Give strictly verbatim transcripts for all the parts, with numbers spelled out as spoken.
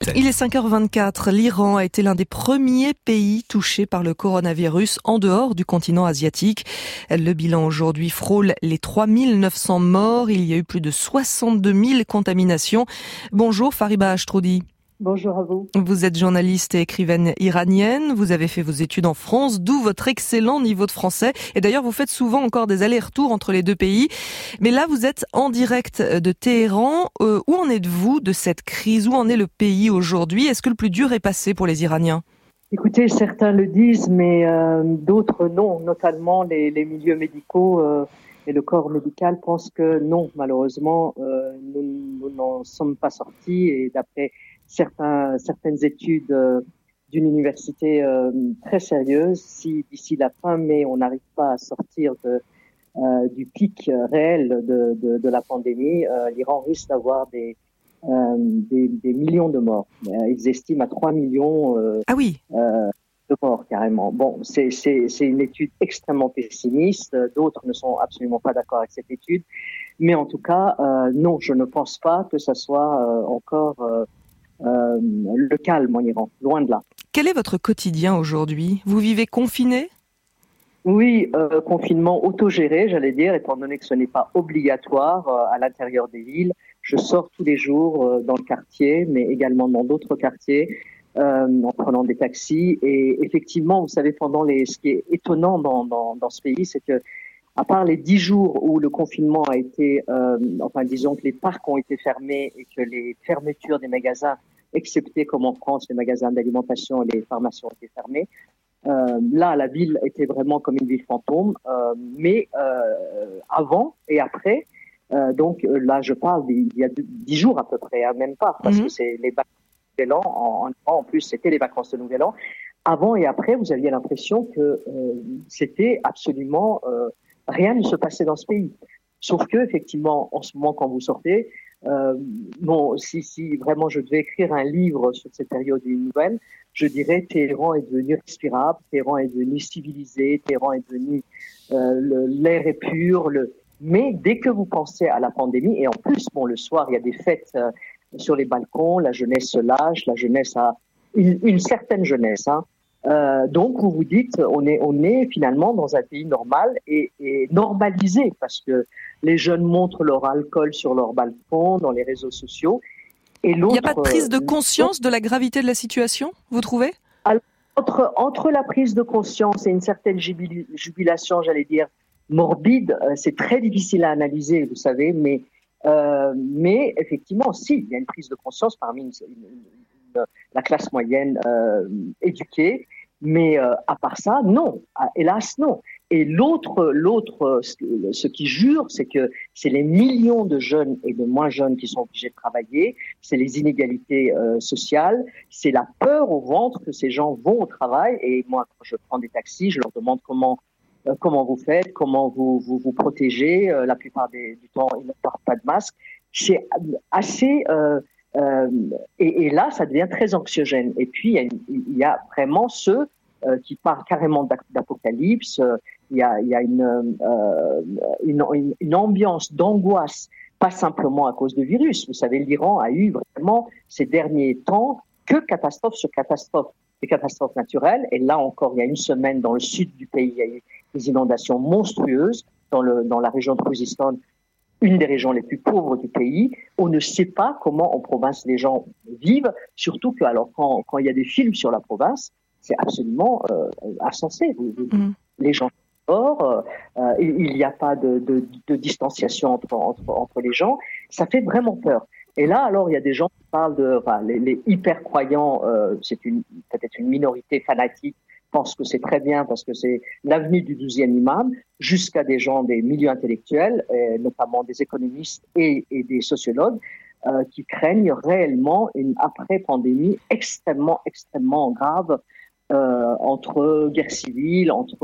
Il est cinq heures vingt-quatre. L'Iran a été l'un des premiers pays touchés par le coronavirus en dehors du continent asiatique. Le bilan aujourd'hui frôle les trois mille neuf cents morts. Il y a eu plus de soixante-deux mille contaminations. Bonjour Fariba Ashtroudi. Bonjour à vous. Vous êtes journaliste et écrivaine iranienne. Vous avez fait vos études en France, d'où votre excellent niveau de français. Et d'ailleurs, vous faites souvent encore des allers-retours entre les deux pays. Mais là, vous êtes en direct de Téhéran. Euh, où en êtes-vous de cette crise? Où en est le pays aujourd'hui? Est-ce que le plus dur est passé pour les Iraniens? Écoutez, certains le disent, mais euh, d'autres non. Notamment les, les milieux médicaux euh, et le corps médical pensent que non, malheureusement, euh, nous, nous n'en sommes pas sortis. Et d'après Certains, certaines études euh, d'une université euh, très sérieuse, si d'ici la fin mai, on n'arrive pas à sortir de, euh, du pic réel de, de, de la pandémie, euh, l'Iran risque d'avoir des, euh, des, des millions de morts. Ils estiment à trois millions euh, ah oui. euh, de morts carrément. Bon, c'est, c'est, c'est une étude extrêmement pessimiste. D'autres ne sont absolument pas d'accord avec cette étude. Mais en tout cas, euh, non, je ne pense pas que ça soit euh, encore... Euh, Euh, le calme en Iran, loin de là. Quel est votre quotidien aujourd'hui? Vous vivez confiné? Oui, euh, confinement autogéré, j'allais dire, étant donné que ce n'est pas obligatoire euh, à l'intérieur des villes. Je sors tous les jours euh, dans le quartier, mais également dans d'autres quartiers, euh, en prenant des taxis. Et effectivement, vous savez, pendant les, ce qui est étonnant dans, dans, dans ce pays, c'est que à part les dix jours où le confinement a été, euh, enfin disons que les parcs ont été fermés et que les fermetures des magasins, excepté comme en France, les magasins d'alimentation et les pharmacies ont été fermés, euh, là la ville était vraiment comme une ville fantôme. Euh, mais euh, avant et après, euh, donc là je parle d'il y a dix jours à peu près, hein, même pas, parce mmh. que c'est les vacances de Nouvel An. En, en, en plus, c'était les vacances de Nouvel An. Avant et après, vous aviez l'impression que euh, c'était absolument euh, rien ne se passait dans ce pays. Sauf que, effectivement, en ce moment, quand vous sortez, euh, bon, si, si vraiment je devais écrire un livre sur cette période nouvelle, je dirais Téhéran est devenu respirable, Téhéran est devenu civilisé, Téhéran est devenu, euh, le, l'air est pur. Le... Mais dès que vous pensez à la pandémie, et en plus, bon, le soir, il y a des fêtes euh, sur les balcons, la jeunesse se lâche, la jeunesse a une, une certaine jeunesse, hein. Euh, donc vous vous dites on est on est finalement dans un pays normal et, et normalisé parce que les jeunes montrent leur alcool sur leur balcon, dans les réseaux sociaux. Et l'autre, il n'y a pas de prise de conscience de la gravité de la situation, vous trouvez? Alors, entre entre la prise de conscience et une certaine jubilation, j'allais dire morbide, c'est très difficile à analyser, vous savez, mais euh, mais effectivement, si il y a une prise de conscience parmi une, une, une, la classe moyenne euh, éduquée. Mais euh, à part ça, non. Hélas, non. Et l'autre, l'autre, ce, ce qui jure, c'est que c'est les millions de jeunes et de moins jeunes qui sont obligés de travailler, c'est les inégalités euh, sociales, c'est la peur au ventre que ces gens vont au travail. Et moi, quand je prends des taxis, je leur demande comment euh, comment vous faites, comment vous vous, vous protégez. Euh, la plupart des, du temps, ils ne portent pas de masque. C'est assez... Euh, Euh, et, et là, ça devient très anxiogène. Et puis, il y a, une, il y a vraiment ceux euh, qui parlent carrément d'apocalypse. Il y a, il y a une, euh, une, une, une ambiance d'angoisse, pas simplement à cause du virus. Vous savez, l'Iran a eu vraiment ces derniers temps que catastrophe sur catastrophe. Des catastrophes naturelles. Et là encore, il y a une semaine, dans le sud du pays, il y a eu des inondations monstrueuses dans, le, dans la région de Khuzestan, une des régions les plus pauvres du pays. On ne sait pas comment en province les gens vivent, surtout que alors quand, quand il y a des films sur la province, c'est absolument euh, insensé. Mm. Les gens sortent, euh, il n'y a pas de, de, de distanciation entre, entre, entre les gens. Ça fait vraiment peur. Et là, alors, il y a des gens qui parlent de... Enfin, les, les hyper-croyants, euh, c'est une, peut-être une minorité fanatique, pensent que c'est très bien parce que c'est l'avenue du douzième imam, jusqu'à des gens des milieux intellectuels, et notamment des économistes et, et des sociologues, euh, qui craignent réellement une après-pandémie extrêmement, extrêmement grave euh, entre guerre civile, entre...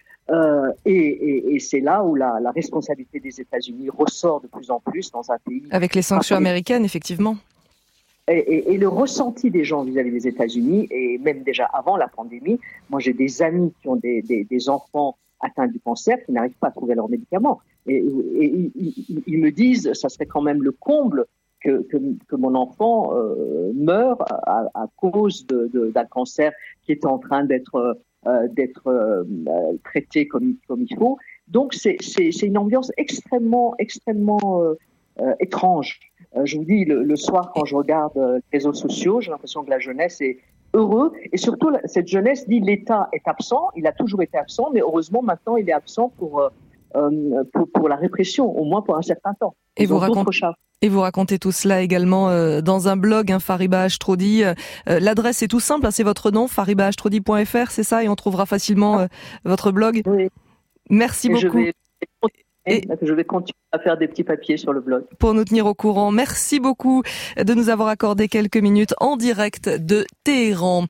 Euh, et, et, et c'est là où la, la responsabilité des États-Unis ressort de plus en plus dans un pays... Avec les sanctions américaines, effectivement. Et, et, et le ressenti des gens vis-à-vis des États-Unis, et même déjà avant la pandémie, moi j'ai des amis qui ont des, des, des enfants atteints du cancer qui n'arrivent pas à trouver leurs médicaments. Et, et, et ils, ils me disent, ça serait quand même le comble que, que, que mon enfant euh, meurt à, à cause de, de, d'un cancer qui est en train d'être euh, d'être euh, traité comme comme il faut. Donc c'est c'est, c'est une ambiance extrêmement extrêmement euh, euh, étrange. Euh, je vous dis, le, le soir quand je regarde euh, les réseaux sociaux, j'ai l'impression que la jeunesse est heureux, et surtout cette jeunesse dit l'État est absent, il a toujours été absent, mais heureusement maintenant il est absent pour euh, pour, pour la répression, au moins pour un certain temps. Et vous, raconte... et vous racontez tout cela également euh, dans un blog, hein, Fariba Ashtrodi. Euh, l'adresse est tout simple, hein, c'est votre nom, fariba ashtrodi point f r, c'est ça, et on trouvera facilement euh, votre blog. Oui. et Merci beaucoup. Je vais... Et je vais continuer à faire des petits papiers sur le blog. Pour nous tenir au courant, merci beaucoup de nous avoir accordé quelques minutes en direct de Téhéran.